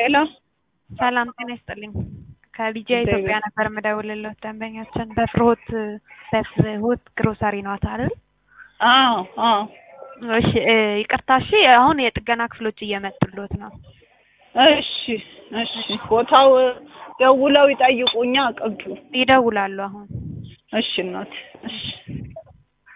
ሄሎ ሰላም ጤና ይስጥልኝ። ከቢጂአይ ኢትዮጵያ ነበር የምደውልልዎት። ደንበኛችን በፍርሆት ግሮሰሪ ነው አይደል? አዎ። እሺ ይቅርታ። እሺ አሁን የጥገና ክፍሎች እየመጡልዎት ነው። እሺ ቦታው ደውለው ይጠይቁኛ ቅዱ ይደውላሉ አሁን። እሺ እናት እሺ